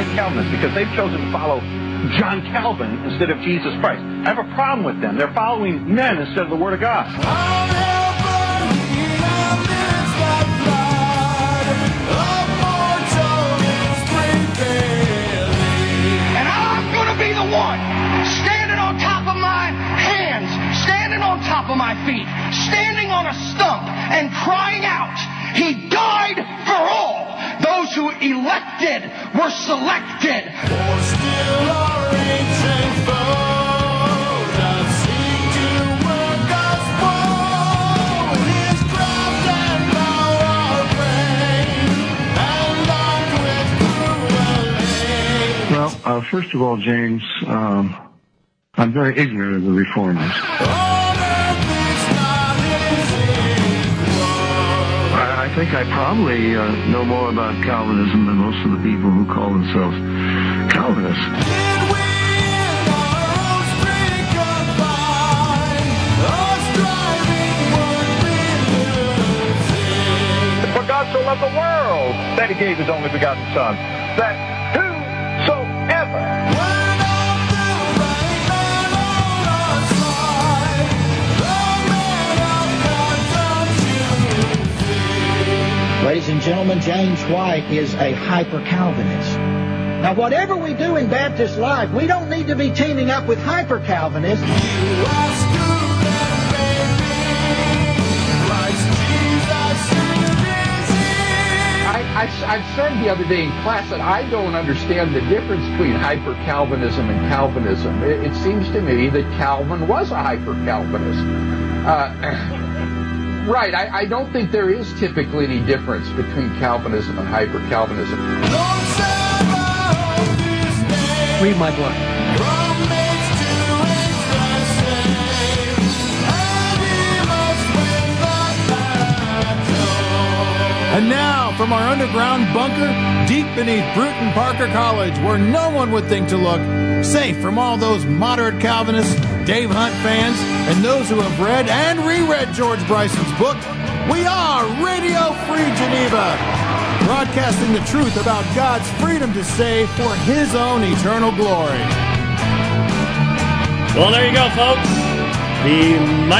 anti-Calvinists because they've chosen to follow John Calvin instead of Jesus Christ. I have a problem with them. They're following men instead of the Word of God. And I'm going to be the one standing on top of my hands, standing on top of my feet, standing on a stump and crying out, He died for all. Those who elected were selected. For still our ancient foe does seek to work us woe. His craft and power reign, and armed with cruel aim. Well, first of all, James, I'm very ignorant of the Reformers. I think I probably know more about Calvinism than most of the people who call themselves Calvinists. For God so loved the world that He gave His only begotten Son, that whosoever... Ladies and gentlemen, James White is a hyper-Calvinist. Now, whatever we do in Baptist life, we don't need to be teaming up with hyper-Calvinists. I said the other day in class that I don't understand the difference between hyper-Calvinism and Calvinism. It seems to me that Calvin was a hyper-Calvinist. Right, I don't think there is typically any difference between Calvinism and hyper-Calvinism. Read my book. And now, from our underground bunker, deep beneath Bruton Parker College, where no one would think to look, safe from all those moderate Calvinists, Dave Hunt fans, and those who have read and reread George Bryson's book, we are Radio Free Geneva, broadcasting the truth about God's freedom to save for His own eternal glory. Well, there you go, folks. The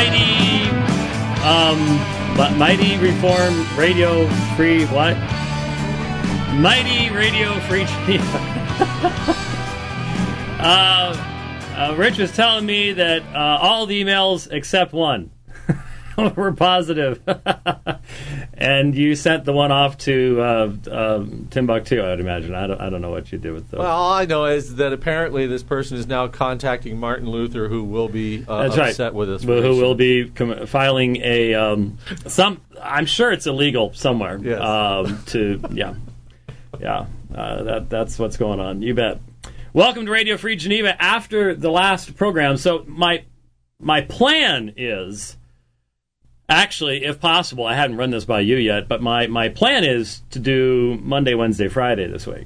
mighty Reformed Radio Free what? Mighty Radio Free Geneva. Rich was telling me that all the emails except one were positive. And you sent the one off to Timbuktu, I would imagine. I don't know what you did with those. Well, all I know is that apparently this person is now contacting Martin Luther, who will be upset with us. Who will be filing a I'm sure it's illegal somewhere. Yes. That's what's going on. You bet. Welcome to Radio Free Geneva after the last program. So my plan is, actually, if possible, I hadn't run this by you yet, but my plan is to do Monday, Wednesday, Friday this week.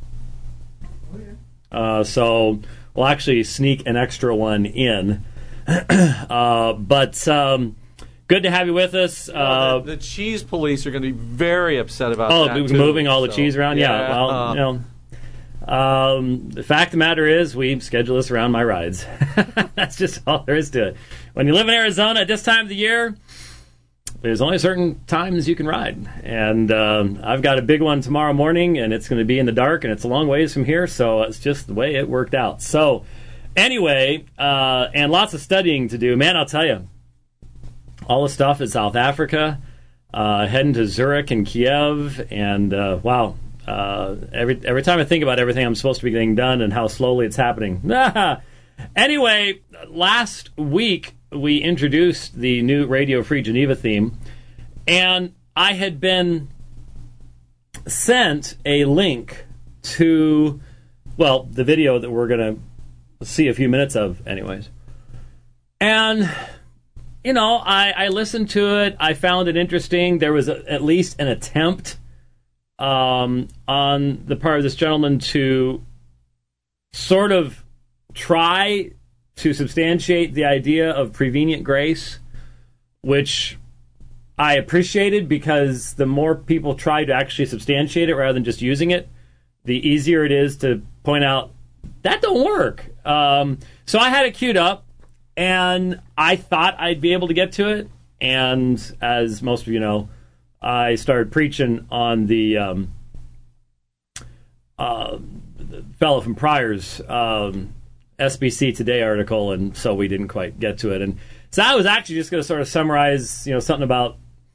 So we'll actually sneak an extra one in. But good to have you with us. The cheese police are going to be very upset about that. Oh, moving all the cheese around? Yeah, well, the fact of the matter is we schedule this around my rides. That's just all there is to it. When you live in Arizona at this time of the year, there's only certain times you can ride. And I've got a big one tomorrow morning, and it's going to be in the dark, and it's a long ways from here, so it's just the way it worked out. So anyway, and lots of studying to do. Man, I'll tell you, all the stuff in South Africa, heading to Zurich and Kiev, and wow. Every time I think about everything I'm supposed to be getting done and how slowly it's happening. Anyway, last week we introduced the new Radio Free Geneva theme, and I had been sent a link to, well, the video that we're going to see a few minutes of anyways. And, you know, I listened to it. I found it interesting. There was at least an attempt on the part of this gentleman to sort of try to substantiate the idea of prevenient grace, which I appreciated, because the more people try to actually substantiate it rather than just using it, the easier it is to point out that don't work. So I had it queued up, and I thought I'd be able to get to it. And as most of you know, I started preaching on the fellow from Pryor's SBC Today article, and so we didn't quite get to it. And so I was actually just going to sort of summarize, something about,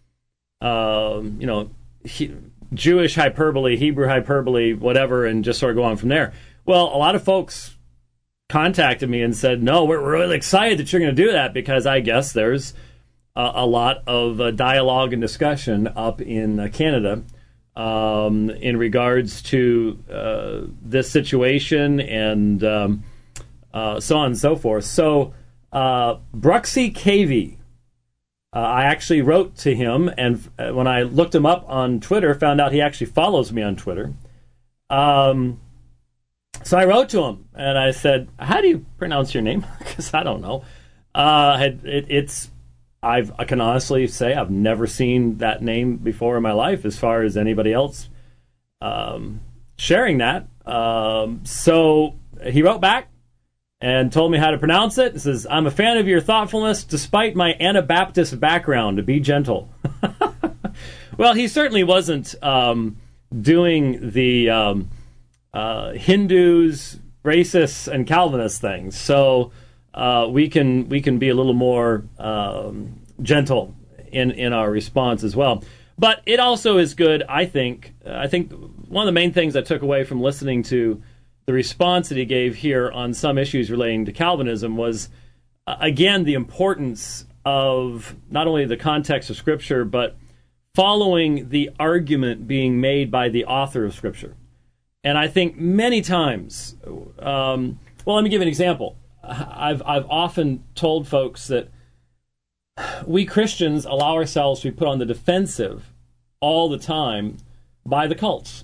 Jewish hyperbole, Hebrew hyperbole, whatever, and just sort of go on from there. Well, a lot of folks contacted me and said, no, we're really excited that you're going to do that, because I guess there's a lot of dialogue and discussion up in Canada in regards to this situation and so on and so forth. So Bruxy Cavey, I actually wrote to him, and when I looked him up on Twitter, found out he actually follows me on Twitter. So I wrote to him, and I said, how do you pronounce your name? Because I don't know. I can honestly say I've never seen that name before in my life, as far as anybody else sharing that. So he wrote back and told me how to pronounce it. It says, I'm a fan of your thoughtfulness despite my Anabaptist background. Be gentle. Well, he certainly wasn't doing the Hindus, racists, and Calvinist things. So we can be a little more gentle in our response as well. But it also is good, I think. I think one of the main things I took away from listening to the response that he gave here on some issues relating to Calvinism was, again, the importance of not only the context of Scripture, but following the argument being made by the author of Scripture. And I think many times, well, let me give an example. I've often told folks that we Christians allow ourselves to be put on the defensive all the time by the cults.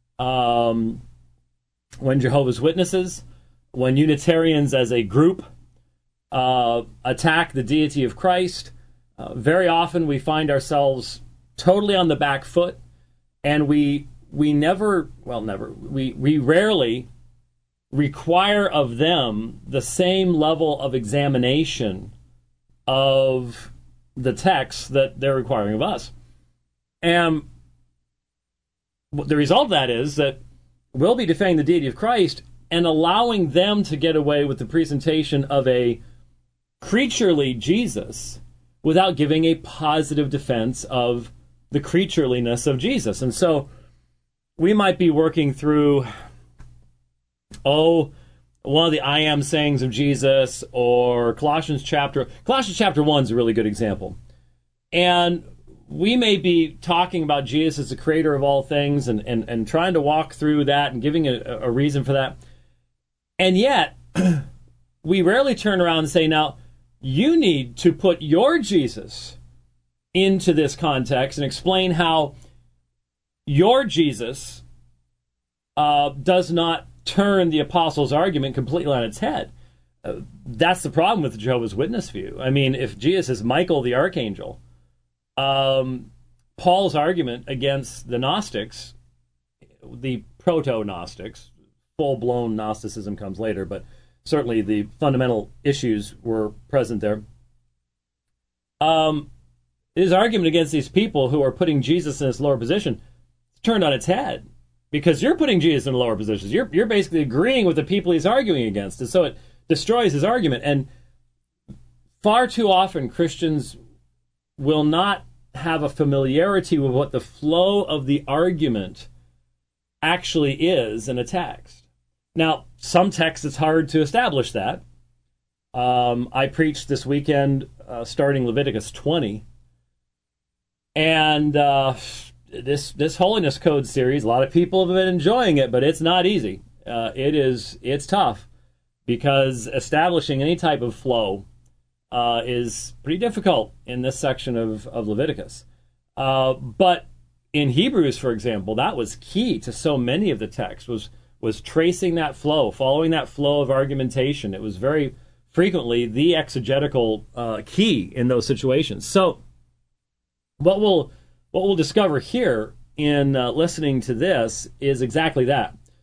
When Jehovah's Witnesses, when Unitarians as a group attack the deity of Christ, very often we find ourselves totally on the back foot, and we rarely require of them the same level of examination of the text that they're requiring of us. And the result of that is that we'll be defending the deity of Christ and allowing them to get away with the presentation of a creaturely Jesus without giving a positive defense of the creatureliness of Jesus. And so we might be working through, one of the I am sayings of Jesus, or Colossians chapter 1 is a really good example. And we may be talking about Jesus as the creator of all things and trying to walk through that and giving a reason for that. And yet, we rarely turn around and say, now, you need to put your Jesus into this context and explain how your Jesus does not turn the apostles' argument completely on its head. That's the problem with the Jehovah's Witness view. I mean, if Jesus is Michael the archangel, Paul's argument against the Gnostics, the proto-Gnostics, full-blown Gnosticism comes later, but certainly the fundamental issues were present there. His argument against these people who are putting Jesus in this lower position is turned on its head, because you're putting Jesus in lower positions. You're basically agreeing with the people he's arguing against, and so it destroys his argument. And far too often, Christians will not have a familiarity with what the flow of the argument actually is in a text. Now, some texts it's hard to establish that. I preached this weekend starting Leviticus 20, and this Holiness Code series, a lot of people have been enjoying it, but it's not easy. It's tough, because establishing any type of flow is pretty difficult in this section of Leviticus. But in Hebrews, for example, that was key to so many of the texts, was tracing that flow, following that flow of argumentation. It was very frequently the exegetical key in those situations. So what we'll discover here in listening to this is exactly that.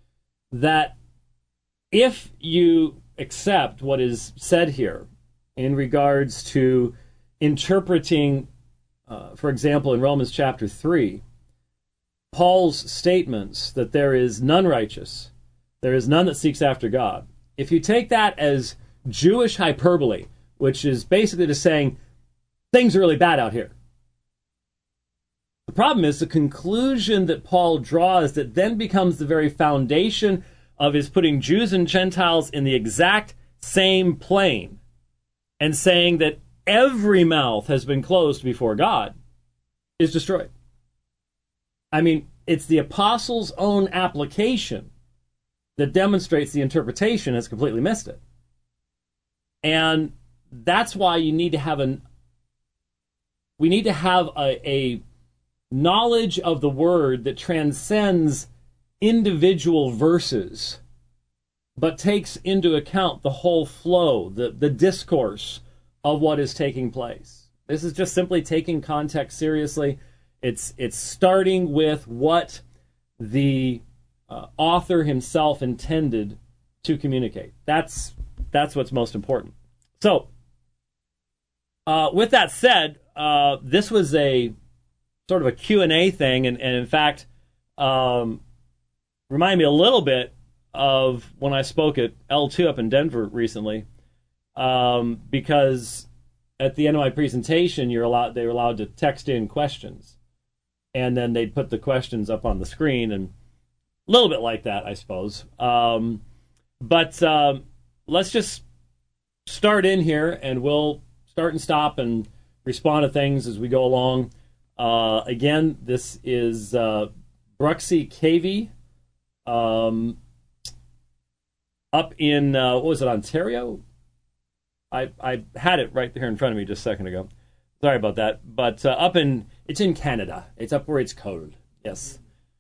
that if you accept what is said here in regards to interpreting, for example, in Romans chapter 3, Paul's statements that there is none righteous, there is none that seeks after God. If you take that as Jewish hyperbole, which is basically just saying things are really bad out here, the problem is the conclusion that Paul draws that then becomes the very foundation of his putting Jews and Gentiles in the exact same plane and saying that every mouth has been closed before God is destroyed. I mean, it's the apostles' own application that demonstrates the interpretation has completely missed it. And that's why you need to have a knowledge of the word that transcends individual verses, but takes into account the whole flow, the discourse of what is taking place. This is just simply taking context seriously. It's starting with what the author himself intended to communicate. That's what's most important. So, with that said, this was a sort of a Q&A thing, and in fact, remind me a little bit of when I spoke at L2 up in Denver recently, because at the end of my presentation, they were allowed to text in questions, and then they'd put the questions up on the screen, and a little bit like that, I suppose. But let's just start in here, and we'll start and stop and respond to things as we go along. Again, this is Bruxy Cavey, up in, what was it, Ontario? I had it right here in front of me just a second ago. Sorry about that. But it's in Canada. It's up where it's cold. Yes.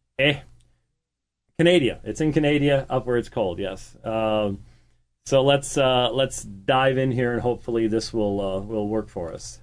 Canada. It's in Canada, up where it's cold, yes. So let's dive in here, and hopefully this will work for us.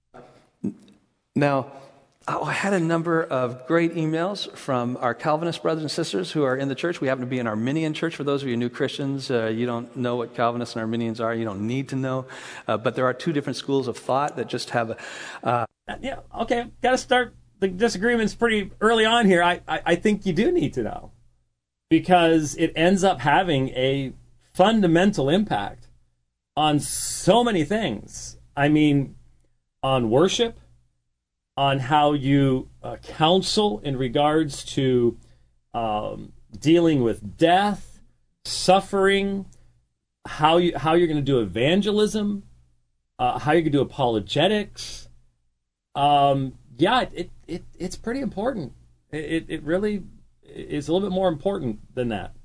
Now, I had a number of great emails from our Calvinist brothers and sisters who are in the church. We happen to be an Arminian church. For those of you new Christians, you don't know what Calvinists and Arminians are. You don't need to know. But there are two different schools of thought that just have yeah, okay. Got to start the disagreements pretty early on here. I think you do need to know, because it ends up having a fundamental impact on so many things. I mean, on worship, on how you counsel in regards to dealing with death, suffering, how you're going to do evangelism, how you're going to do apologetics. Yeah, it's pretty important. It really is a little bit more important than that.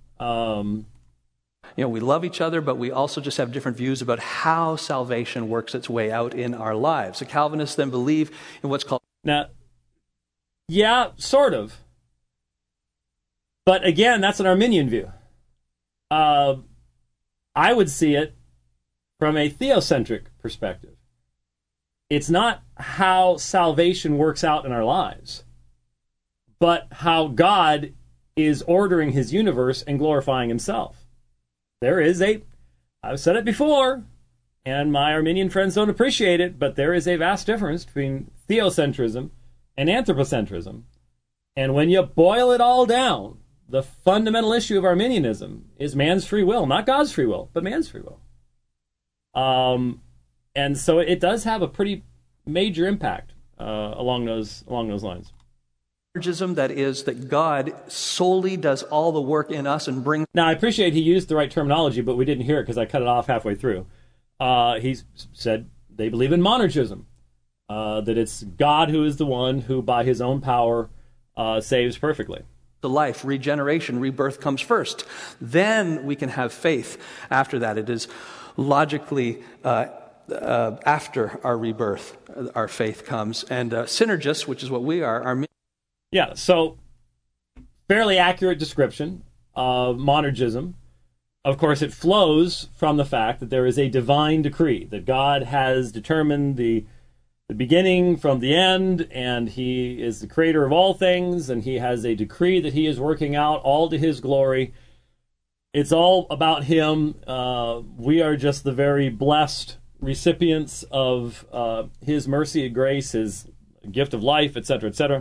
We love each other, but we also just have different views about how salvation works its way out in our lives. The Calvinists then believe in what's called... Now, yeah, sort of. But again, that's an Arminian view. I would see it from a theocentric perspective. It's not how salvation works out in our lives, but how God is ordering his universe and glorifying himself. I've said it before, and my Arminian friends don't appreciate it, but there is a vast difference between theocentrism and anthropocentrism. And when you boil it all down, the fundamental issue of Arminianism is man's free will, not God's free will, but man's free will. And so it does have a pretty major impact along those lines. That is, that God solely does all the work in us and brings... Now, I appreciate he used the right terminology, but we didn't hear it because I cut it off halfway through. He said they believe in monergism, that it's God who is the one who, by his own power, saves perfectly. The life, regeneration, rebirth comes first. Then we can have faith after that. It is logically... after our rebirth, our faith comes. And synergists, which is what we are... Yeah, so fairly accurate description of monergism. Of course, it flows from the fact that there is a divine decree, that God has determined the beginning from the end, and he is the creator of all things, and he has a decree that he is working out all to his glory. it's all about him. We are just the very blessed recipients of his mercy and grace, his gift of life, etc., etc.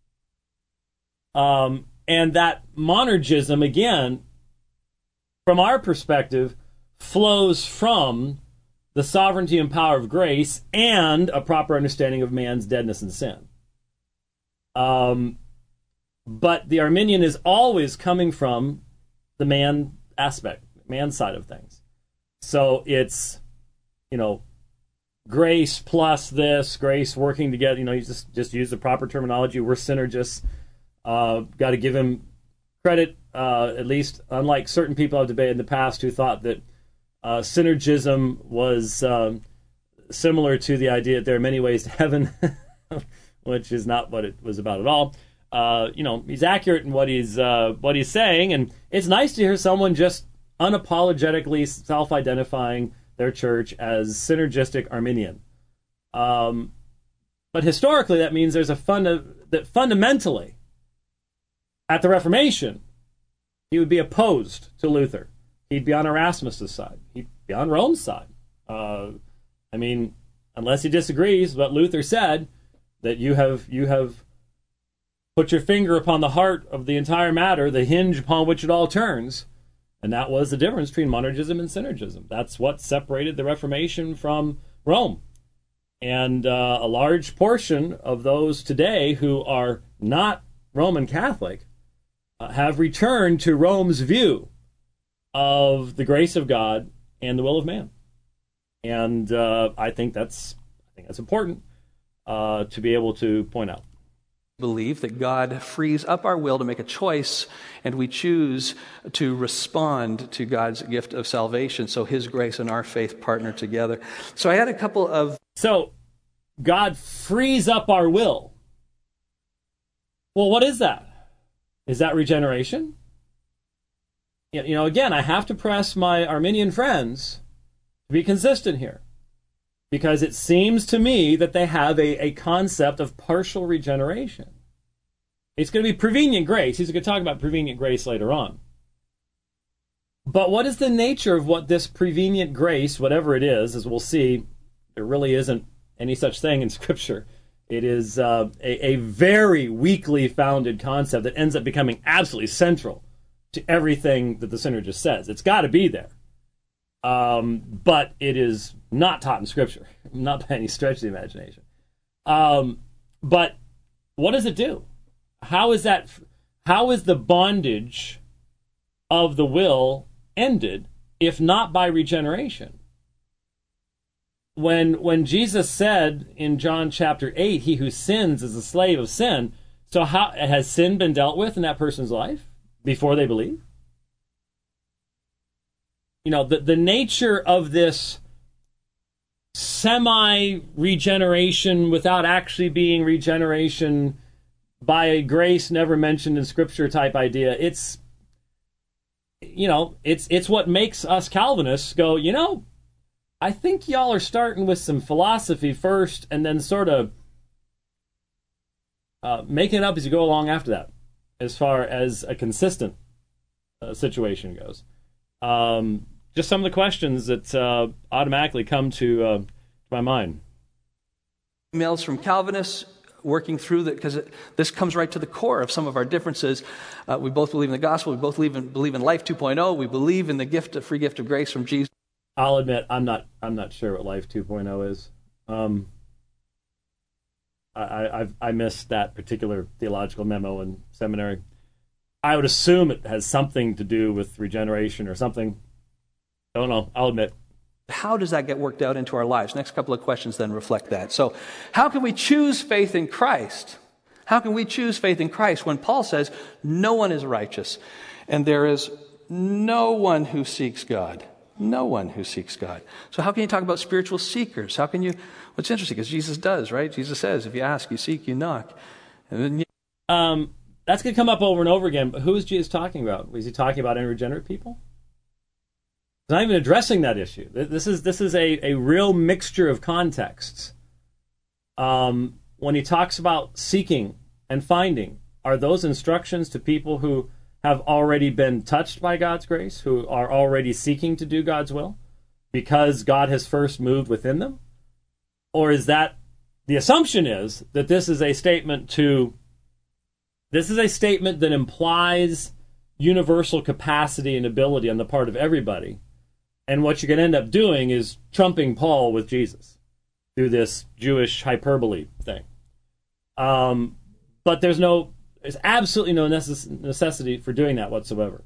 And that monergism, again, from our perspective, flows from the sovereignty and power of grace and a proper understanding of man's deadness and sin. But the Arminian is always coming from the man aspect, man side of things. So it's, grace plus this, grace working together. You just use the proper terminology. We're synergists. Got to give him credit, at least, unlike certain people I've debated in the past who thought that synergism was similar to the idea that there are many ways to heaven, which is not what it was about at all. He's accurate in what he's saying, and it's nice to hear someone just unapologetically self-identifying their church as synergistic Arminian. But historically, that means there's that fundamentally, at the Reformation, he would be opposed to Luther. He'd be on Erasmus's side. He'd be on Rome's side. Unless he disagrees, but Luther said that you have put your finger upon the heart of the entire matter, the hinge upon which it all turns. And that was the difference between monergism and synergism. That's what separated the Reformation from Rome. And a large portion of those today who are not Roman Catholic have returned to Rome's view of the grace of God and the will of man. And I think that's important to be able to point out. Believe that God frees up our will to make a choice, and we choose to respond to God's gift of salvation. So his grace and our faith partner together. So I had a couple of... So God frees up our will. Well, what is that? Is that regeneration? Again, I have to press my Arminian friends to be consistent here, because it seems to me that they have a concept of partial regeneration. It's going to be prevenient grace. He's going to talk about prevenient grace later on. But what is the nature of what this prevenient grace, whatever it is, as we'll see, there really isn't any such thing in Scripture. It is a very weakly founded concept that ends up becoming absolutely central to everything that the synergist says. It's got to be there. But it is not taught in Scripture, not by any stretch of the imagination. But what does it do? How is the bondage of the will ended, if not by regeneration? When Jesus said in John chapter 8, he who sins is a slave of sin, so how has sin been dealt with in that person's life before they believe? The nature of this semi-regeneration without actually being regeneration by a grace never mentioned in Scripture type idea, it's what makes us Calvinists go, I think y'all are starting with some philosophy first and then sort of making it up as you go along after that, as far as a consistent situation goes. Just some of the questions that automatically come to my mind. Emails from Calvinists working through that, because this comes right to the core of some of our differences. We both believe in the gospel. We both believe in Life 2.0. We believe in the free gift of grace from Jesus. I'll admit I'm not sure what Life 2.0 is. I missed that particular theological memo in seminary. I would assume it has something to do with regeneration or something. Don't know. I'll admit. How does that get worked out into our lives? Next couple of questions then reflect that. So, how can we choose faith in Christ? How can we choose faith in Christ when Paul says no one is righteous and there is no one who seeks God? No one who seeks God. So how can you talk about spiritual seekers? How can you... What's interesting, because Jesus does, right? Jesus says, if you ask, you seek, you knock. And then that's going to come up over and over again, but who is Jesus talking about? Was he talking about unregenerate people? He's not even addressing that issue. This is a real mixture of contexts. When he talks about seeking and finding, are those instructions to people who have already been touched by God's grace, who are already seeking to do God's will because God has first moved within them? Or is that the assumption is that this is a statement that implies universal capacity and ability on the part of everybody, and what you're going to end up doing is trumping Paul with Jesus through this Jewish hyperbole thing. But there's absolutely no necessity for doing that whatsoever.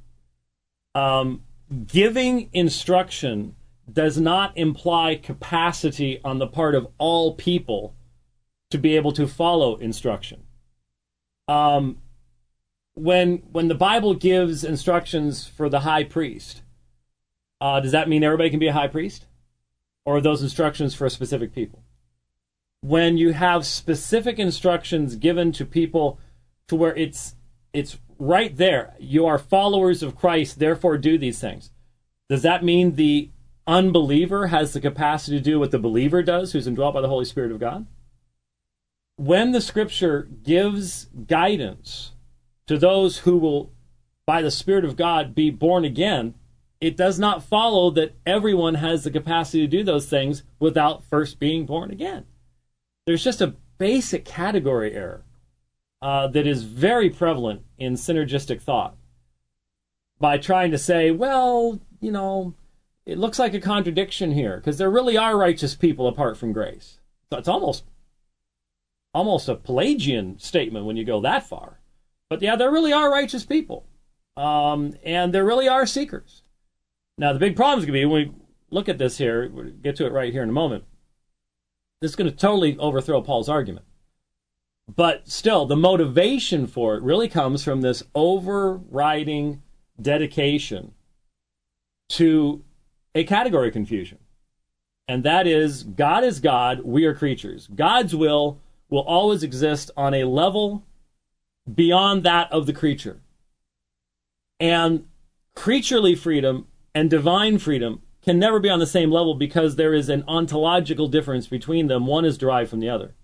Giving instruction does not imply capacity on the part of all people to be able to follow instruction. When the Bible gives instructions for the high priest, does that mean everybody can be a high priest? Or are those instructions for specific people? When you have specific instructions given to people to where it's right there, you are followers of Christ, therefore do these things. Does that mean the unbeliever has the capacity to do what the believer does, who's indwelt by the Holy Spirit of God? When the Scripture gives guidance to those who will, by the Spirit of God, be born again, it does not follow that everyone has the capacity to do those things without first being born again. There's just a basic category error that is very prevalent in synergistic thought by trying to say, well, it looks like a contradiction here because there really are righteous people apart from grace. So it's almost a Pelagian statement when you go that far. But yeah, there really are righteous people. And there really are seekers. Now, the big problem is going to be when we look at this here, we'll get to it right here in a moment, this is going to totally overthrow Paul's argument. But still, the motivation for it really comes from this overriding dedication to a category confusion. And that is, God is God, we are creatures. God's will always exist on a level beyond that of the creature. And creaturely freedom and divine freedom can never be on the same level because there is an ontological difference between them. One is derived from the other.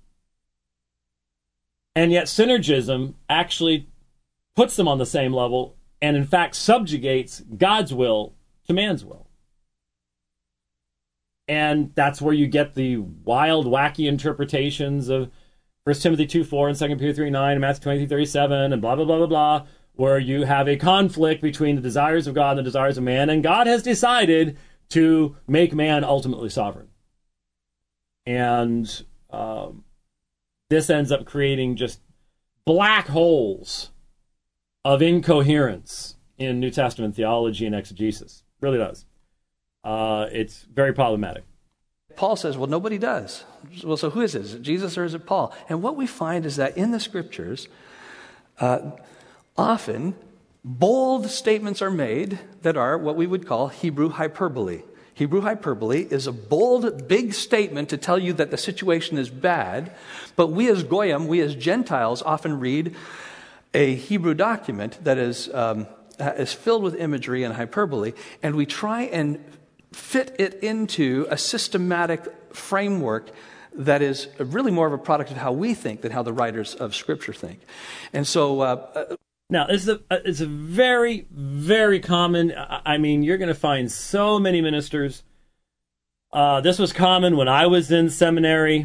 And yet synergism actually puts them on the same level and in fact subjugates God's will to man's will. And that's where you get the wild, wacky interpretations of 1 Timothy 2:4 and 2 Peter 3:9 and Matthew 23:37 and blah, blah, blah, blah, blah, where you have a conflict between the desires of God and the desires of man, and God has decided to make man ultimately sovereign. And this ends up creating just black holes of incoherence in New Testament theology and exegesis. It really does. It's very problematic. Paul says, well, nobody does. Well, so who is it? Is it Jesus or is it Paul? And what we find is that in the Scriptures, often bold statements are made that are what we would call Hebrew hyperbole. Hebrew hyperbole is a bold, big statement to tell you that the situation is bad, but we as Goyim, we as Gentiles, often read a Hebrew document that is filled with imagery and hyperbole, and we try and fit it into a systematic framework that is really more of a product of how we think than how the writers of Scripture think. And so... Now, it's a very, very common, I mean, you're going to find so many ministers. This was common when I was in seminary.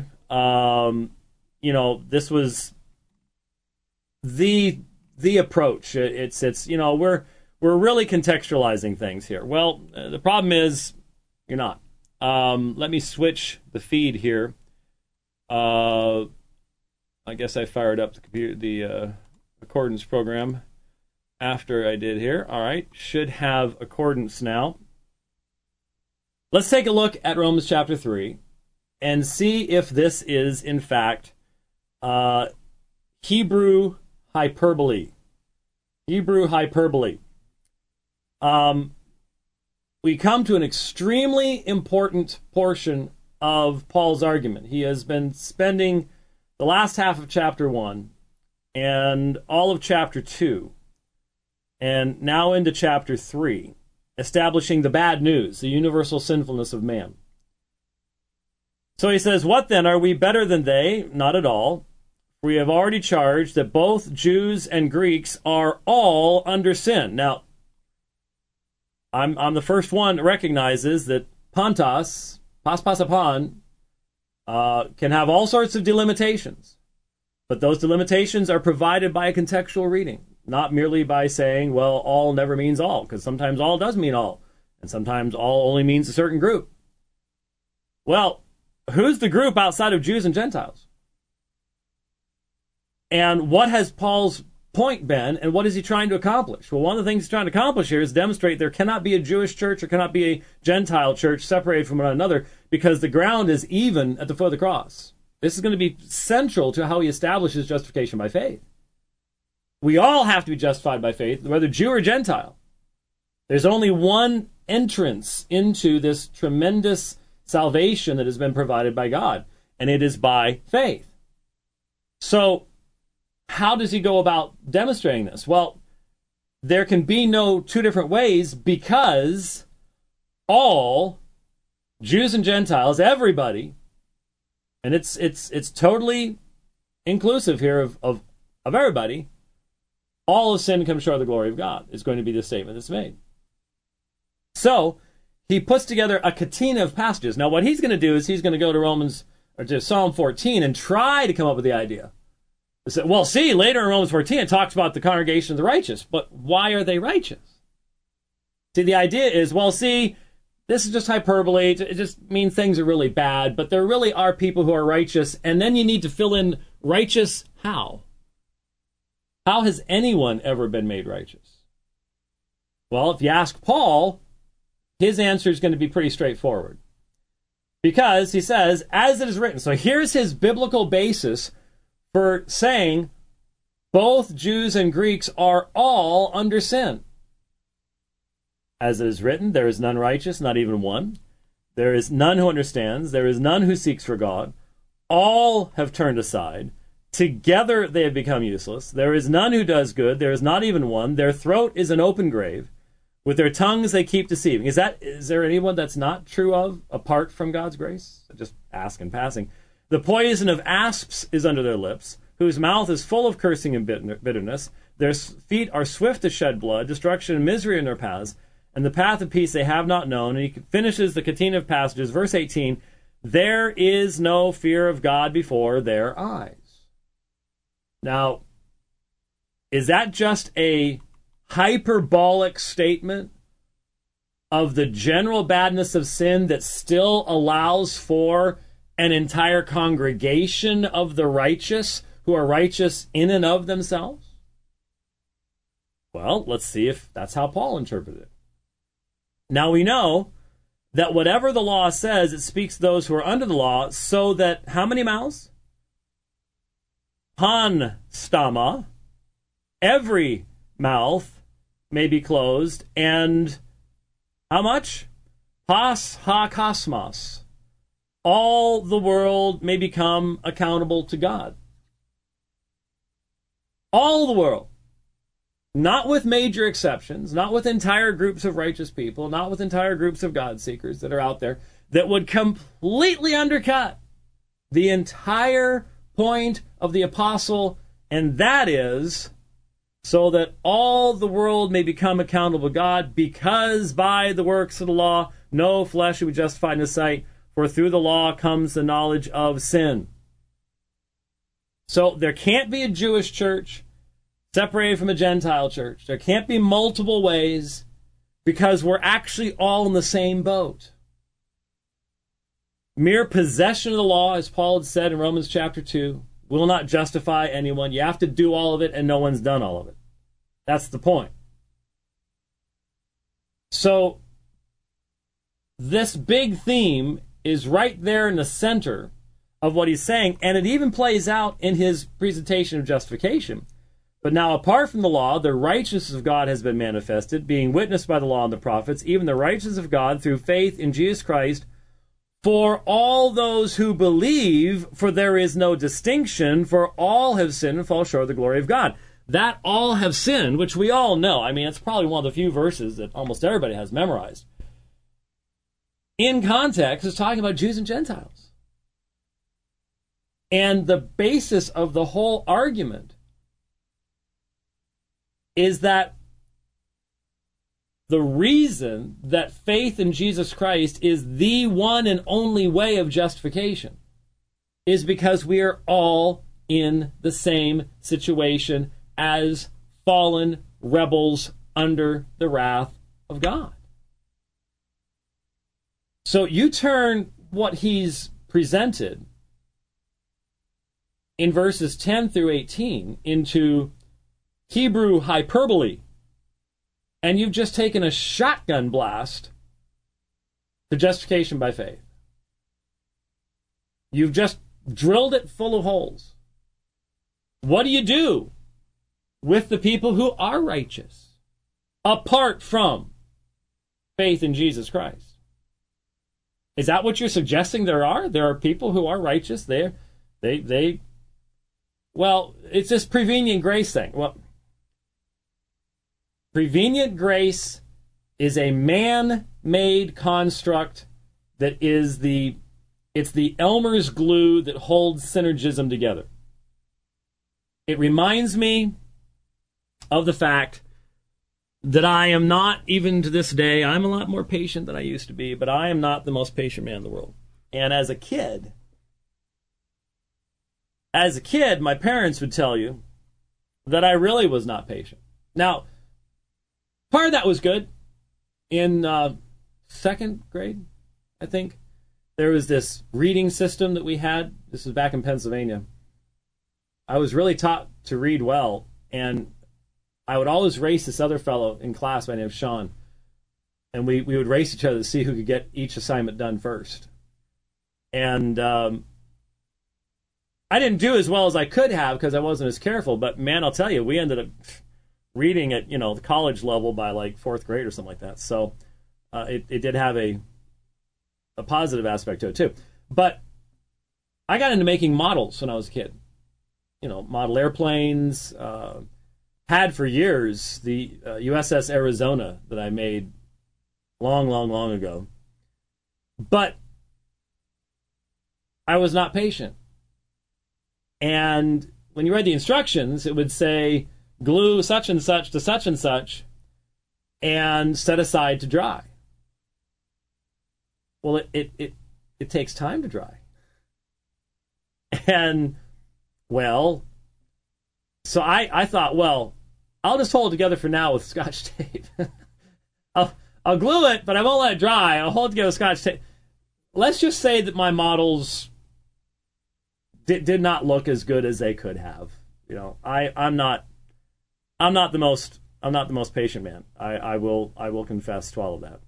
This was the approach. It's we're really contextualizing things here. Well, the problem is you're not. Let me switch the feed here. I guess I fired up the computer, the accordance program after I did here. All right, should have accordance now. Let's take a look at Romans chapter 3 and see if this is, in fact, Hebrew hyperbole. Hebrew hyperbole. We come to an extremely important portion of Paul's argument. He has been spending the last half of chapter 1 and all of chapter 2, and now into chapter 3, establishing the bad news, the universal sinfulness of man. So he says, what then? Are we better than they? Not at all. we have already charged that both Jews and Greeks are all under sin. Now, I'm the first one that recognizes that pantos, paspasapan, can have all sorts of delimitations. But those delimitations are provided by a contextual reading, not merely by saying, well, all never means all, because sometimes all does mean all, and sometimes all only means a certain group. Well, who's the group outside of Jews and Gentiles? And what has Paul's point been, and what is he trying to accomplish? Well, one of the things he's trying to accomplish here is demonstrate there cannot be a Jewish church or cannot be a Gentile church separated from one another, because the ground is even at the foot of the cross. This is going to be central to how he establishes justification by faith. We all have to be justified by faith, whether Jew or Gentile. There's only one entrance into this tremendous salvation that has been provided by God, and it is by faith. So, how does he go about demonstrating this? Well, there can be no two different ways, because all Jews and Gentiles, everybody, and it's totally inclusive here of everybody, all of sin comes short of the glory of God, is going to be the statement that's made. So, he puts together a catena of passages. Now, what he's going to do is he's going to go to Psalm 14 and try to come up with the idea. Well, see, later in Romans 14, it talks about the congregation of the righteous, but why are they righteous? See, the idea is, well, see, this is just hyperbole. It just means things are really bad, but there really are people who are righteous, and then you need to fill in righteous how? How has anyone ever been made righteous? Well, if you ask Paul, his answer is going to be pretty straightforward. Because he says, as it is written. So here's his biblical basis for saying both Jews and Greeks are all under sin. As it is written, there is none righteous, not even one. There is none who understands. There is none who seeks for God. All have turned aside. Together they have become useless. There is none who does good. There is not even one. Their throat is an open grave. With their tongues they keep deceiving. Is there anyone that's not true of, apart from God's grace? Just ask in passing. The poison of asps is under their lips, whose mouth is full of cursing and bitterness. Their feet are swift to shed blood. Destruction and misery in their paths, and the path of peace they have not known. And he finishes the catena of passages, verse 18, there is no fear of God before their eyes. Now, is that just a hyperbolic statement of the general badness of sin that still allows for an entire congregation of the righteous who are righteous in and of themselves? Well, let's see if that's how Paul interpreted it. Now we know that whatever the law says, it speaks to those who are under the law, so that how many mouths? Han stama, every mouth may be closed, and how much? Pas ha kosmos, all the world may become accountable to God. All the world. Not with major exceptions, not with entire groups of righteous people, not with entire groups of God seekers that are out there that would completely undercut the entire point of the apostle, and that is so that all the world may become accountable to God, because by the works of the law no flesh will be justified in his sight, for through the law comes the knowledge of sin. So there can't be a Jewish church separated from a Gentile church. There can't be multiple ways, because we're actually all in the same boat. Mere possession of the law, as Paul had said in Romans chapter 2, will not justify anyone. You have to do all of it, and no one's done all of it. That's the point. So, this big theme is right there in the center of what he's saying, and it even plays out in his presentation of justification. But now, apart from the law, the righteousness of God has been manifested, being witnessed by the law and the prophets, even the righteousness of God through faith in Jesus Christ, for all those who believe, for there is no distinction, for all have sinned and fall short of the glory of God. That all have sinned, which we all know. I mean, it's probably one of the few verses that almost everybody has memorized. In context, it's talking about Jews and Gentiles. And the basis of the whole argument is that the reason that faith in Jesus Christ is the one and only way of justification is because we are all in the same situation as fallen rebels under the wrath of God. So you turn what he's presented in verses 10 through 18 into Hebrew hyperbole, and you've just taken a shotgun blast to justification by faith. You've just drilled it full of holes. What do you do with the people who are righteous apart from faith in Jesus Christ? Is that what you're suggesting there are? There are people who are righteous. Well, it's this prevenient grace thing. Well, prevenient grace is a man-made construct that is it's the Elmer's glue that holds synergism together. It reminds me of the fact that I am not, even to this day, I'm a lot more patient than I used to be, but I am not the most patient man in the world. And as a kid, my parents would tell you that I really was not patient. Now, part of that was good. In second grade, I think, there was this reading system that we had. This was back in Pennsylvania. I was really taught to read well, and I would always race this other fellow in class by the name of Sean, and we would race each other to see who could get each assignment done first. And I didn't do as well as I could have because I wasn't as careful, but man, I'll tell you, we ended up reading at the college level by like fourth grade or something like that. So it did have a positive aspect to it too. But I got into making models when I was a kid. Model airplanes. Had for years the USS Arizona that I made long ago. But I was not patient. And when you read the instructions, it would say, glue such and such to such and such and set aside to dry. Well, it takes time to dry. And, well, so I thought, well, I'll just hold it together for now with Scotch tape. I'll glue it, but I won't let it dry. I'll hold it together with Scotch tape. Let's just say that my models did not look as good as they could have. I'm not the most patient man. I will confess to all of that.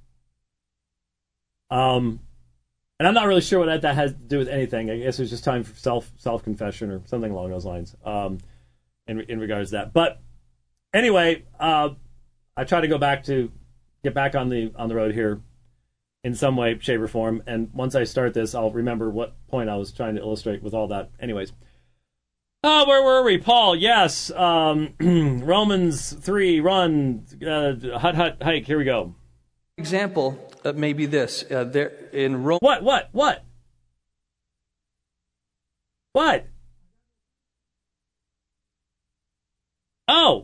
And I'm not really sure what that has to do with anything. I guess it's just time for self confession or something along those lines. In regards to that, but anyway, I try to get back on the road here in some way, shape, or form. And once I start this, I'll remember what point I was trying to illustrate with all that. Anyways, where were we, Paul? Yes, Romans 3, run, hut, hike. Here we go. Example may be this. There in Rome. What? Oh,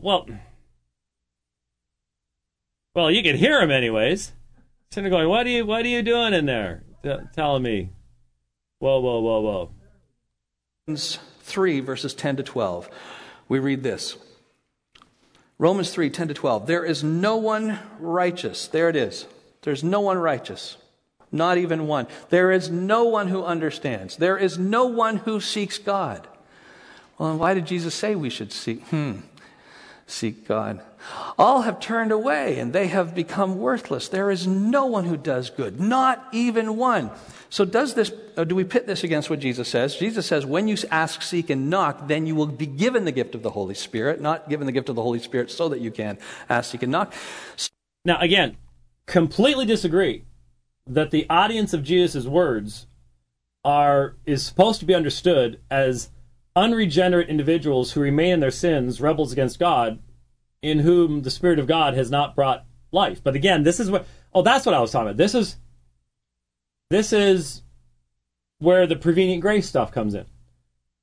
well, you can hear him anyways. Sitting there going, what are you doing in there? Telling me. Whoa. Romans 3, verses 10 to 12. We read this. Romans 3, 10 to 12. There is no one righteous. There it is. There's no one righteous. Not even one. There is no one who understands. There is no one who seeks God. Well, and why did Jesus say we should seek God? All have turned away, and they have become worthless. There is no one who does good, not even one. So do we pit this against what Jesus says? Jesus says, when you ask, seek, and knock, then you will be given the gift of the Holy Spirit, not given the gift of the Holy Spirit so that you can ask, seek, and knock. Now, again, completely disagree that the audience of Jesus' words is supposed to be understood as unregenerate individuals who remain in their sins, rebels against God, in whom the Spirit of God has not brought life. But again, that's what I was talking about. This is where the prevenient grace stuff comes in.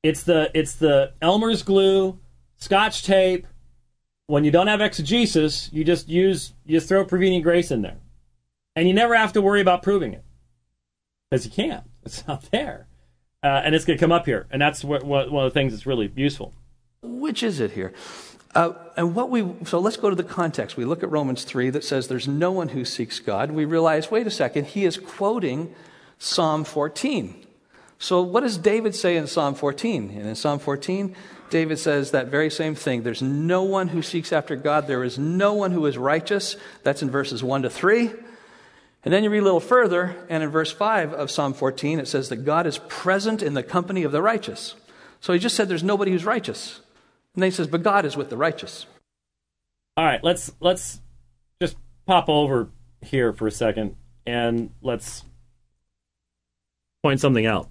It's the Elmer's glue, Scotch tape. When you don't have exegesis, you just throw prevenient grace in there. And you never have to worry about proving it. Because you can't. It's not there. And it's going to come up here. And that's one of the things that's really useful. Which is it here? So let's go to the context. We look at Romans 3 that says there's no one who seeks God. We realize, wait a second, he is quoting Psalm 14. So what does David say in Psalm 14? And in Psalm 14, David says that very same thing. There's no one who seeks after God. There is no one who is righteous. That's in verses 1 to 3. And then you read a little further, and in verse 5 of Psalm 14, it says that God is present in the company of the righteous. So he just said there's nobody who's righteous. And then he says, but God is with the righteous. All right, let's just pop over here for a second, and let's point something out.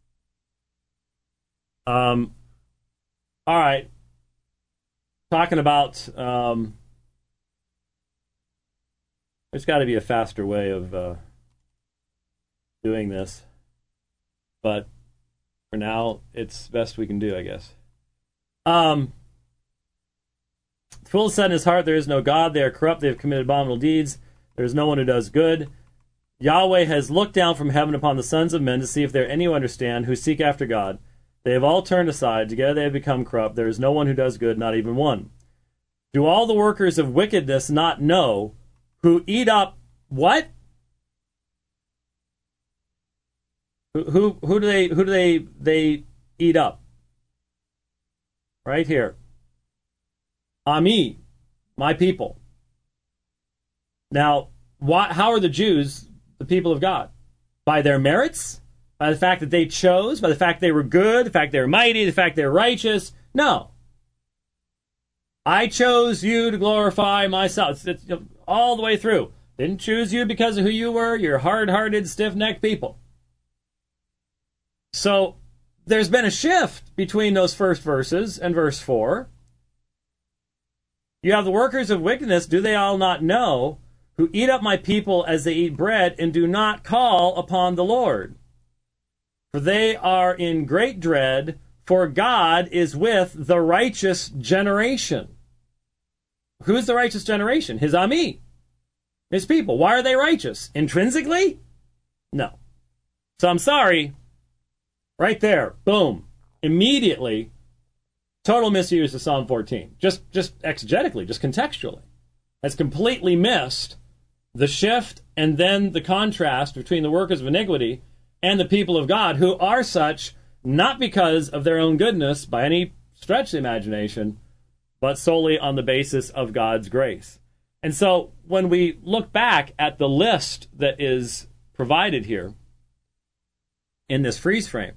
All right, talking about there's got to be a faster way of doing this, but for now, it's best we can do, I guess. The fool said in his heart, there is no God. They are corrupt. They have committed abominable deeds. There is no one who does good. Yahweh has looked down from heaven upon the sons of men to see if there are any who understand, who seek after God. They have all turned aside. Together they have become corrupt. There is no one who does good, not even one. Do all the workers of wickedness not know, who eat up what? Who do they eat up? Right here. Ami, my people. Now, how are the Jews the people of God? By their merits? By the fact that they chose? By the fact they were good? The fact they were mighty? The fact they were righteous? No. I chose you to glorify myself. It's all the way through. Didn't choose you because of who you were. You're hard-hearted, stiff-necked people. So, there's been a shift between those first verses and verse 4. You have the workers of wickedness, do they all not know, who eat up my people as they eat bread and do not call upon the Lord? For they are in great dread, for God is with the righteous generation. Who's the righteous generation? His Ami, his people. Why are they righteous? Intrinsically? No. So I'm sorry. Right there, boom, immediately, total misuse of Psalm 14. Just exegetically, just contextually. Has completely missed the shift and then the contrast between the workers of iniquity and the people of God, who are such not because of their own goodness by any stretch of the imagination, but solely on the basis of God's grace. And so when we look back at the list that is provided here in this freeze frame,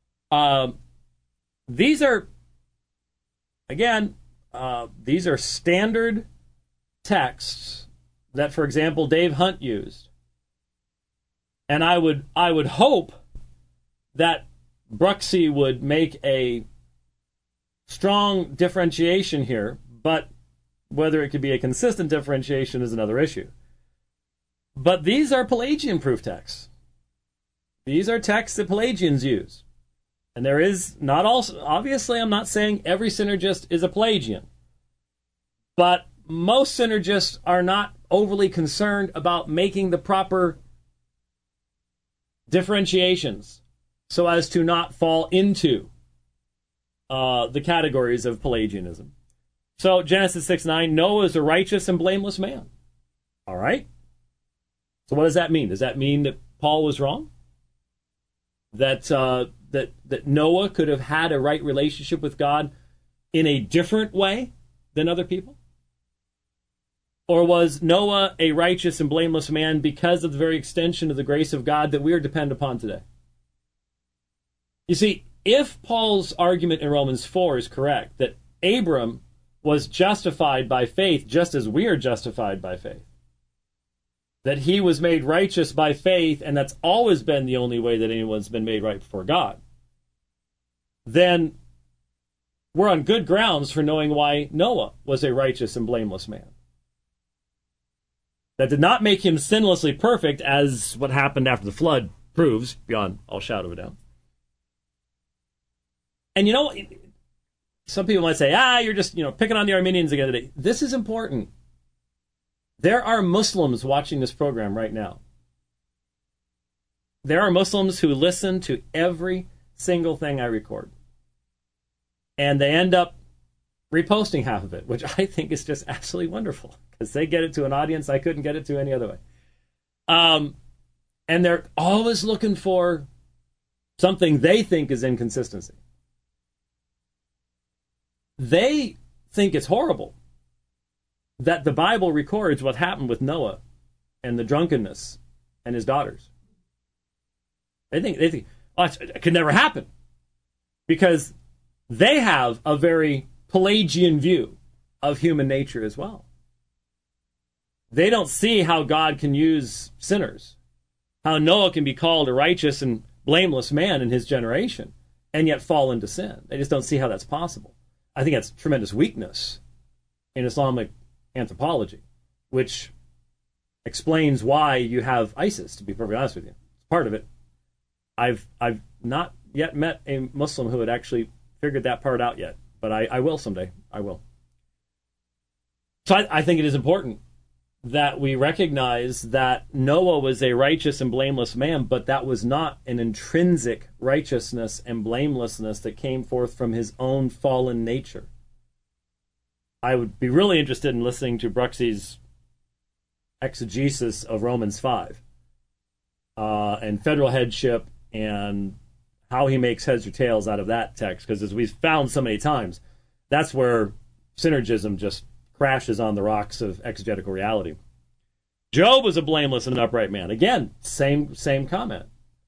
these are, again, these are standard texts that, for example, Dave Hunt used. And I would hope that Bruxy would make a strong differentiation here, but whether it could be a consistent differentiation is another issue. But these are Pelagian proof texts. These are texts that Pelagians use. And there is not all, obviously I'm not saying every synergist is a Pelagian, but most synergists are not overly concerned about making the proper differentiations so as to not fall into the categories of Pelagianism. So Genesis 6:9, Noah is a righteous and blameless man. All right. So what does that mean? Does that mean that Paul was wrong? That Noah could have had a right relationship with God in a different way than other people? Or was Noah a righteous and blameless man because of the very extension of the grace of God that we are dependent upon today? You see, if Paul's argument in Romans 4 is correct, that Abram was justified by faith just as we are justified by faith, that he was made righteous by faith, and that's always been the only way that anyone's been made right before God, then we're on good grounds for knowing why Noah was a righteous and blameless man. That did not make him sinlessly perfect, as what happened after the flood proves, beyond all shadow of a doubt. And you know, some people might say, you're just, picking on the Arminians again today. This is important. There are Muslims watching this program right now. There are Muslims who listen to every single thing I record. And they end up reposting half of it, which I think is just absolutely wonderful, because they get it to an audience I couldn't get it to any other way. And they're always looking for something they think is inconsistency. They think it's horrible that the Bible records what happened with Noah and the drunkenness and his daughters. They think it could never happen, because they have a very Pelagian view of human nature as well. They don't see how God can use sinners, how Noah can be called a righteous and blameless man in his generation and yet fall into sin. They just don't see how that's possible. I think that's tremendous weakness in Islamic anthropology, which explains why you have ISIS, to be perfectly honest with you. It's part of it. I've not yet met a Muslim who had actually figured that part out yet, but I will someday. I will. So I think it is important that we recognize that Noah was a righteous and blameless man, but that was not an intrinsic righteousness and blamelessness that came forth from his own fallen nature. I would be really interested in listening to Bruxy's exegesis of Romans 5 and federal headship and how he makes heads or tails out of that text, because as we've found so many times, that's where synergism just crashes on the rocks of exegetical reality. Job was a blameless and upright man. Again, same comment.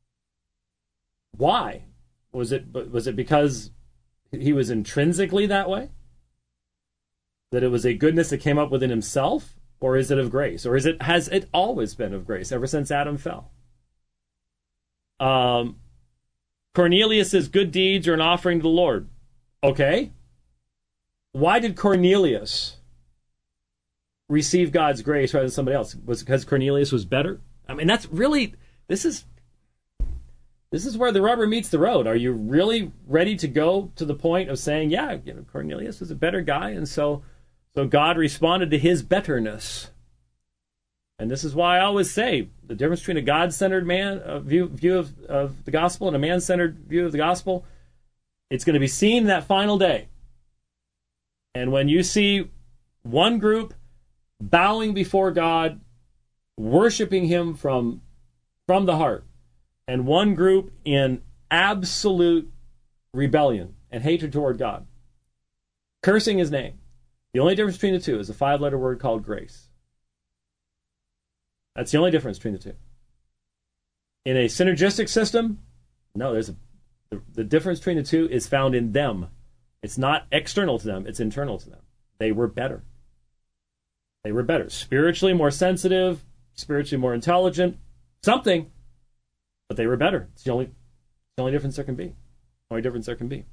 Why? Was it because he was intrinsically that way? That it was a goodness that came up within himself? Or is it of grace? Or has it always been of grace ever since Adam fell? Cornelius' good deeds are an offering to the Lord. Okay. Why did Cornelius receive God's grace rather than somebody else? Was it because Cornelius was better? I mean, that's really, this is where the rubber meets the road. Are you really ready to go to the point of saying, Cornelius was a better guy, and so God responded to his betterness? And this is why I always say the difference between a God-centered view of the gospel and a man-centered view of the gospel, it's going to be seen that final day. And when you see one group bowing before God, worshiping him from the heart, and one group in absolute rebellion and hatred toward God, cursing his name, the only difference between the two is a 5-letter word called grace. That's the only difference between the two. In a synergistic system, no, the difference between the two is found in them. It's not external to them, it's internal to them. They were better. They were better. Spiritually more sensitive, spiritually more intelligent, something, but they were better. It's the only difference there can be. Only difference there can be.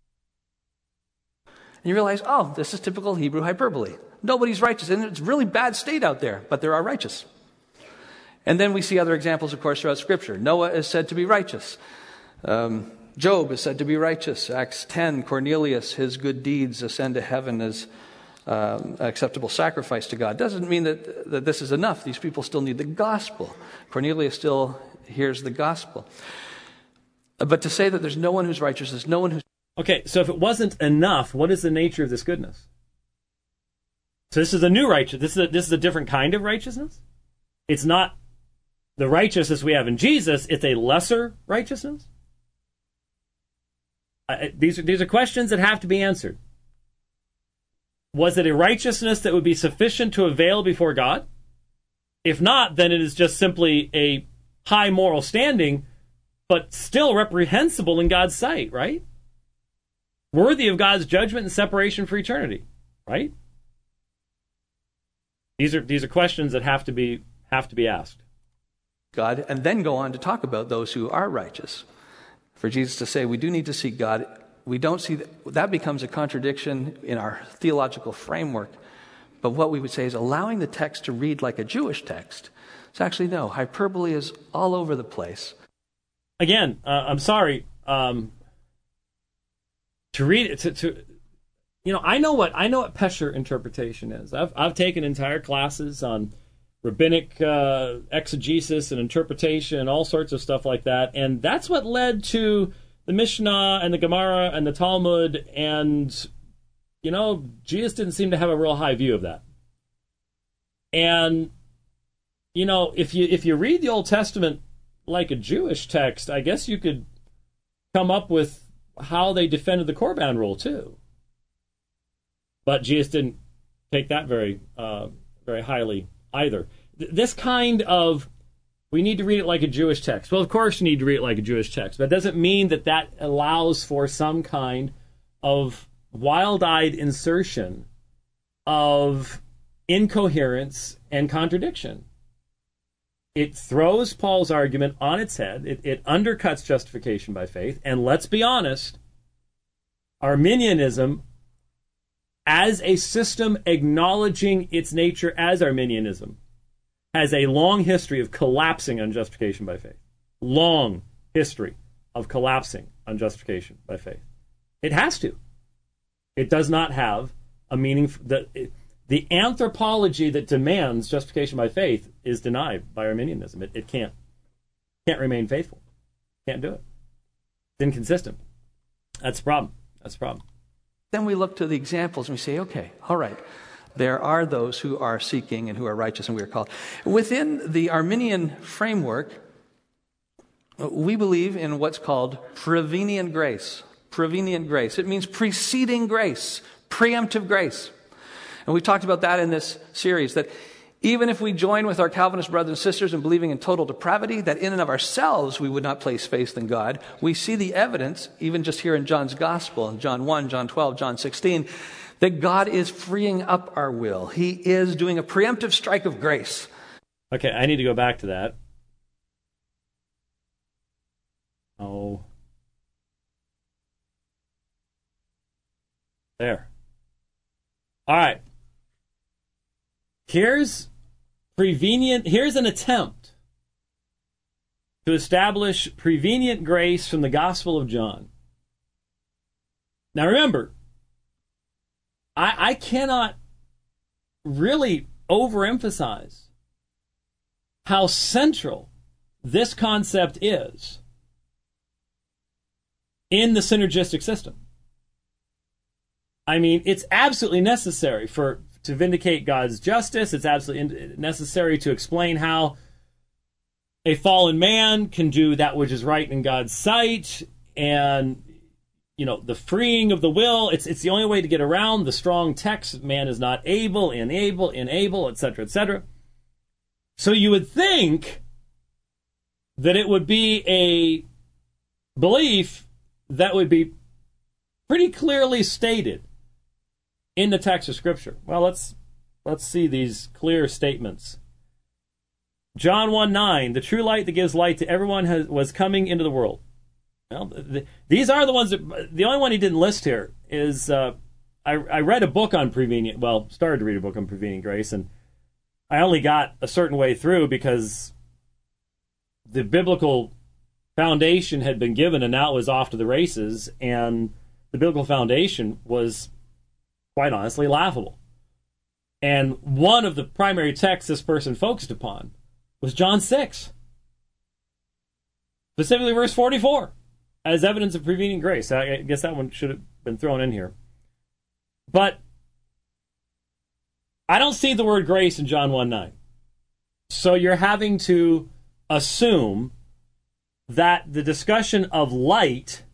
And you realize, this is typical Hebrew hyperbole. Nobody's righteous, and it's a really bad state out there, but there are righteous. And then we see other examples, of course, throughout Scripture. Noah is said to be righteous. Job is said to be righteous. Acts 10, Cornelius, his good deeds ascend to heaven as acceptable sacrifice to God. Doesn't mean that this is enough. These people still need the gospel. Cornelius still hears the gospel. But to say that there's no one who's righteous, there's no one who's... Okay, so if it wasn't enough, what is the nature of this goodness? So this is a new righteousness. This is a different kind of righteousness? It's not the righteousness we have in Jesus, it's a lesser righteousness? These are questions that have to be answered. Was it a righteousness that would be sufficient to avail before God? If not, then it is just simply a high moral standing, but still reprehensible in God's sight, right? Worthy of God's judgment and separation for eternity, right? These are questions that have to be asked. God, and then go on to talk about those who are righteous. For Jesus to say we do need to seek God, we don't see that becomes a contradiction in our theological framework. But what we would say is allowing the text to read like a Jewish text. It's actually no. Hyperbole is all over the place. Again, I'm sorry. to read it, I know what Pesher interpretation is. I've taken entire classes on rabbinic exegesis and interpretation and all sorts of stuff like that, and that's what led to the Mishnah and the Gemara and the Talmud, and Jesus didn't seem to have a real high view of that. And if you read the Old Testament like a Jewish text, I guess you could come up with how they defended the Korban rule too. But Jesus didn't take that very highly either. This kind of, we need to read it like a Jewish text. Well, of course you need to read it like a Jewish text, but it doesn't mean that allows for some kind of wild-eyed insertion of incoherence and contradiction. It throws Paul's argument on its head. It undercuts justification by faith. And let's be honest, Arminianism, as a system acknowledging its nature as Arminianism, has a long history of collapsing on justification by faith. Long history of collapsing on justification by faith. It has to. It does not have a meaning. The anthropology that demands justification by faith is denied by Arminianism. It can't remain faithful. Can't do it. It's inconsistent. That's the problem. Then we look to the examples and we say, okay, all right, there are those who are seeking and who are righteous, and we are called. Within the Arminian framework, we believe in what's called prevenient grace. Prevenient grace. It means preceding grace, preemptive grace. And we've talked about that in this series, that even if we join with our Calvinist brothers and sisters in believing in total depravity, that in and of ourselves we would not place faith in God, we see the evidence, even just here in John's Gospel, in John 1, John 12, John 16, that God is freeing up our will. He is doing a preemptive strike of grace. Okay, I need to go back to that. Oh. There. All right. Here's an attempt to establish prevenient grace from the Gospel of John. Now remember, I cannot really overemphasize how central this concept is in the synergistic system. I mean, it's absolutely necessary to vindicate God's justice. It's absolutely necessary to explain how a fallen man can do that which is right in God's sight, and the freeing of the will. It's the only way to get around the strong text. Man is not able, enable, etc., etc. So you would think that it would be a belief that would be pretty clearly stated in the text of Scripture. Well, let's see these clear statements. John 1:9, the true light that gives light to everyone was coming into the world. Well, these are the ones that, the only one he didn't list here is, I read a book on started to read a book on prevenient grace, and I only got a certain way through because the biblical foundation had been given and now it was off to the races, and the biblical foundation was, quite honestly, laughable. And one of the primary texts this person focused upon was John 6, specifically verse 44, as evidence of prevenient grace. I guess that one should have been thrown in here. But I don't see the word grace in John 1:9. So you're having to assume that the discussion of light,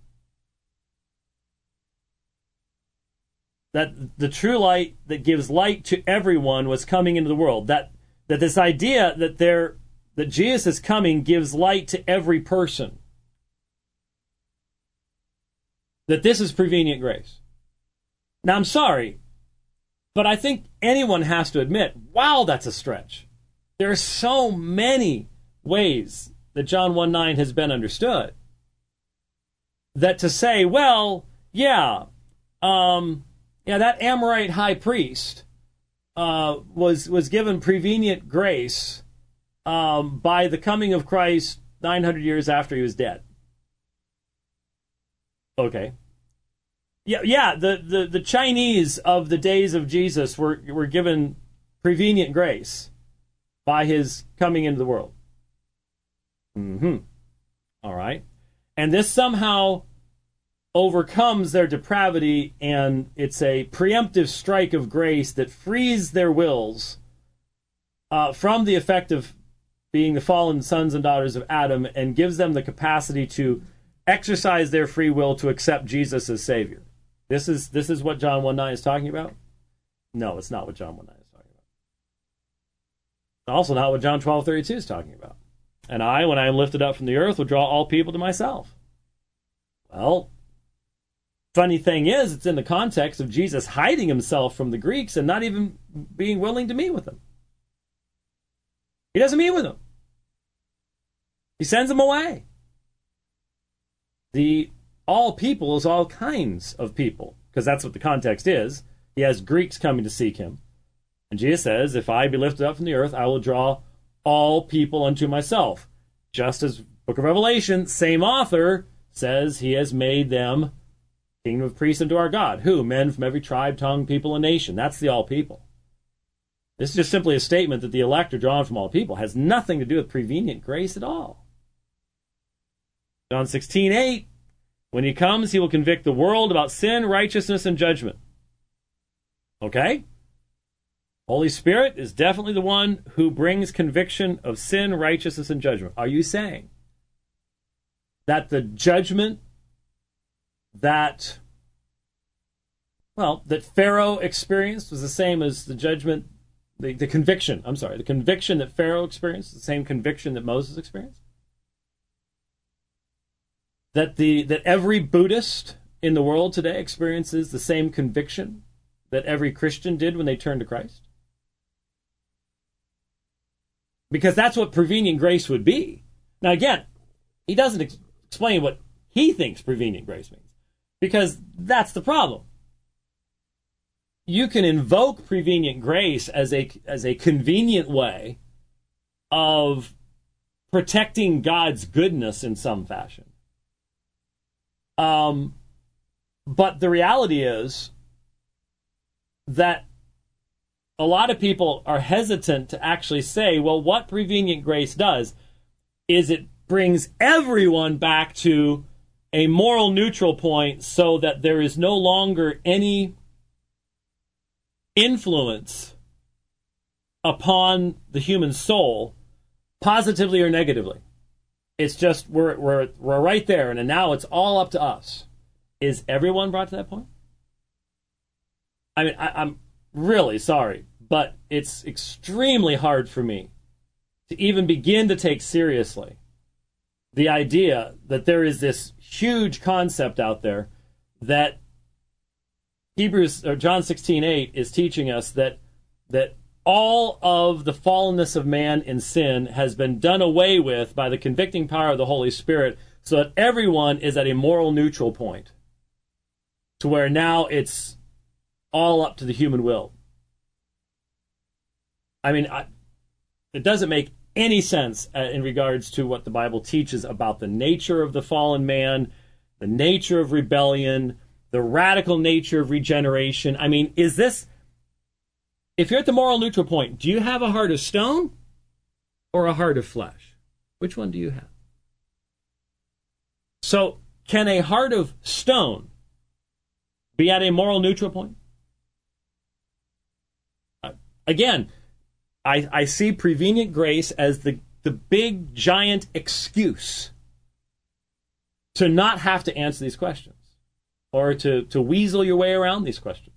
that the true light that gives light to everyone was coming into the world. That this idea that Jesus is coming gives light to every person. That this is prevenient grace. Now, I'm sorry, but I think anyone has to admit, wow, that's a stretch. There are so many ways that John 1:9 has been understood that to say, well, that Amorite high priest was given prevenient grace by the coming of Christ 900 years after he was dead. Okay. The Chinese of the days of Jesus were given prevenient grace by his coming into the world. All right. And this somehow overcomes their depravity, and it's a preemptive strike of grace that frees their wills from the effect of being the fallen sons and daughters of Adam, and gives them the capacity to exercise their free will to accept Jesus as Savior. This is what John 1:9 is talking about? No, it's not what John 1:9 is talking about. It's also not what John 12:32 is talking about. And I, when I am lifted up from the earth, will draw all people to myself. Well, funny thing is, it's in the context of Jesus hiding himself from the Greeks and not even being willing to meet with them. He doesn't meet with them. He sends them away. The all people is all kinds of people, because that's what the context is. He has Greeks coming to seek him. And Jesus says, if I be lifted up from the earth, I will draw all people unto myself. Just as Book of Revelation, same author, says he has made them kingdom of priests unto our God. Who? Men from every tribe, tongue, people, and nation. That's the all people. This is just simply a statement that the elect are drawn from all people. It has nothing to do with prevenient grace at all. John 16:8, when he comes, he will convict the world about sin, righteousness, and judgment. Okay? Holy Spirit is definitely the one who brings conviction of sin, righteousness, and judgment. Are you saying that the judgment that Pharaoh experienced was the same as the judgment, the conviction that Pharaoh experienced, the same conviction that Moses experienced? That every Buddhist in the world today experiences the same conviction that every Christian did when they turned to Christ? Because that's what prevenient grace would be. Now again, he doesn't explain what he thinks prevenient grace means, because that's the problem. You can invoke prevenient grace as a convenient way of protecting God's goodness in some fashion. But the reality is that a lot of people are hesitant to actually say, well, what prevenient grace does is it brings everyone back to a moral neutral point so that there is no longer any influence upon the human soul, positively or negatively. It's just we're right there, and now it's all up to us. Is everyone brought to that point? I mean, I'm really sorry, but it's extremely hard for me to even begin to take seriously the idea that there is this huge concept out there that John 16:8 is teaching us that all of the fallenness of man in sin has been done away with by the convicting power of the Holy Spirit, so that everyone is at a moral neutral point, to where now it's all up to the human will. I mean, it doesn't make any sense in regards to what the Bible teaches about the nature of the fallen man, the nature of rebellion, the radical nature of regeneration. I mean, is this... If you're at the moral neutral point, do you have a heart of stone or a heart of flesh? Which one do you have? So, can a heart of stone be at a moral neutral point? Again, I see prevenient grace as the big, giant excuse to not have to answer these questions, or to weasel your way around these questions.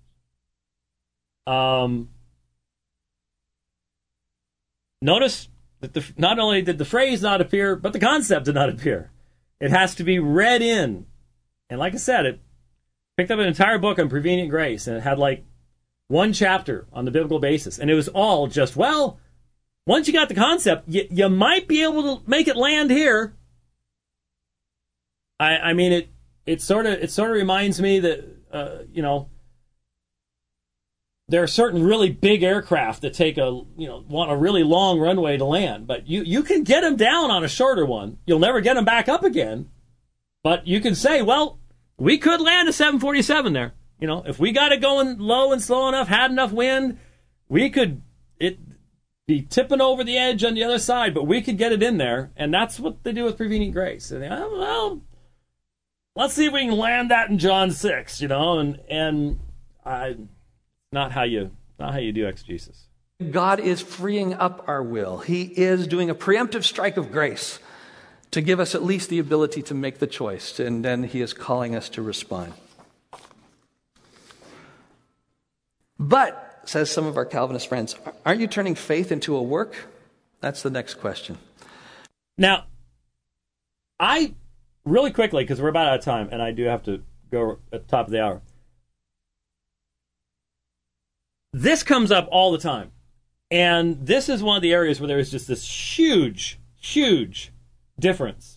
Notice that not only did the phrase not appear, but the concept did not appear. It has to be read in. And like I said, it picked up an entire book on prevenient grace, and it had like one chapter on the biblical basis. And it was all just, well, once you got the concept, you might be able to make it land here. I mean, it sort of reminds me that, there are certain really big aircraft that take want a really long runway to land, but you can get them down on a shorter one. You'll never get them back up again, but you can say, well, we could land a 747 there. You know, if we got it going low and slow enough, had enough wind, we could be tipping over the edge on the other side, but we could get it in there. And that's what they do with prevenient grace. And they, oh, well, let's see if we can land that in John 6, you know, and not how you do exegesis. God is freeing up our will. He is doing a preemptive strike of grace to give us at least the ability to make the choice, and then he is calling us to respond. But, says some of our Calvinist friends, aren't you turning faith into a work? That's the next question. Now, really quickly, because we're about out of time, and I do have to go at the top of the hour. This comes up all the time. And this is one of the areas where there is just this huge, huge difference.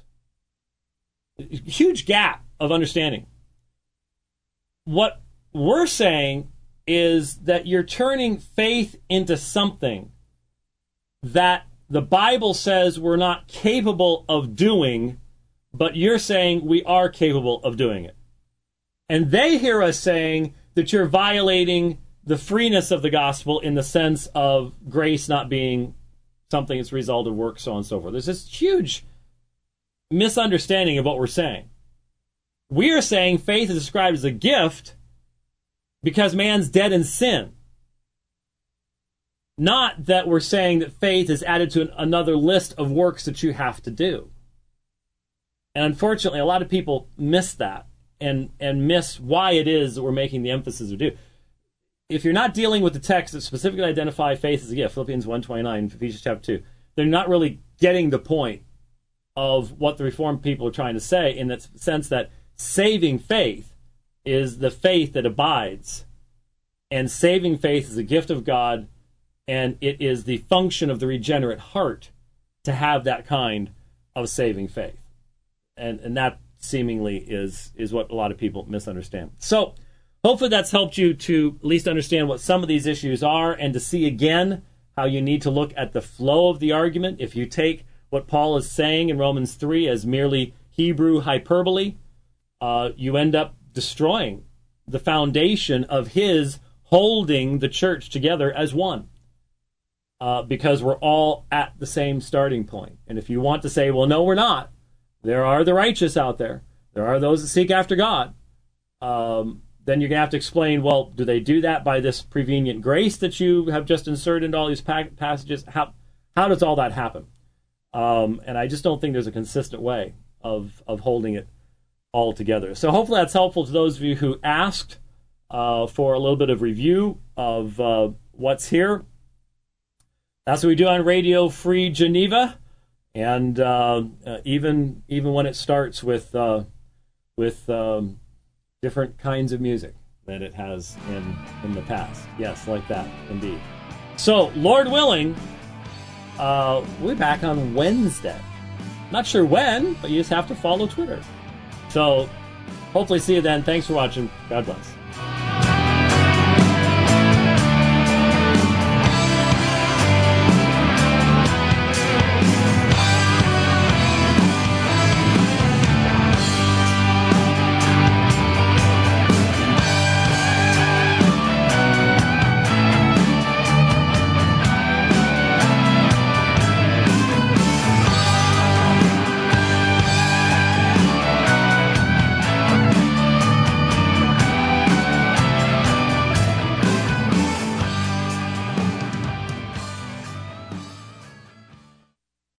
Huge gap of understanding. What we're saying is that you're turning faith into something that the Bible says we're not capable of doing, but you're saying we are capable of doing it. And they hear us saying that you're violating the freeness of the gospel in the sense of grace not being something that's a result of work, so on and so forth. There's this huge misunderstanding of what we're saying. We are saying faith is described as a gift because man's dead in sin. Not that we're saying that faith is added to another list of works that you have to do. And unfortunately, a lot of people miss that and miss why it is that we're making the emphasis we do. If you're not dealing with the text that specifically identify faith as a gift, Philippians 1:29, Ephesians chapter 2, they're not really getting the point of what the Reformed people are trying to say in the sense that saving faith is the faith that abides. And saving faith is a gift of God, and it is the function of the regenerate heart to have that kind of saving faith. And that seemingly is what a lot of people misunderstand. So, hopefully that's helped you to at least understand what some of these issues are and to see again how you need to look at the flow of the argument. If you take what Paul is saying in Romans 3 as merely Hebrew hyperbole, you end up destroying the foundation of his holding the church together as one. Because we're all at the same starting point. And if you want to say, well, no, we're not. There are the righteous out there. There are those that seek after God. Then you're going to have to explain, well, do they do that by this prevenient grace that you have just inserted into all these passages? How does all that happen? And I just don't think there's a consistent way of holding it all together. So hopefully that's helpful to those of you who asked for a little bit of review of what's here. That's what we do on Radio Free Geneva. And even when it starts with different kinds of music than it has in the past. Yes, like that, indeed. So, Lord willing, we'll be back on Wednesday. Not sure when, but you just have to follow Twitter. So, hopefully see you then. Thanks for watching. God bless.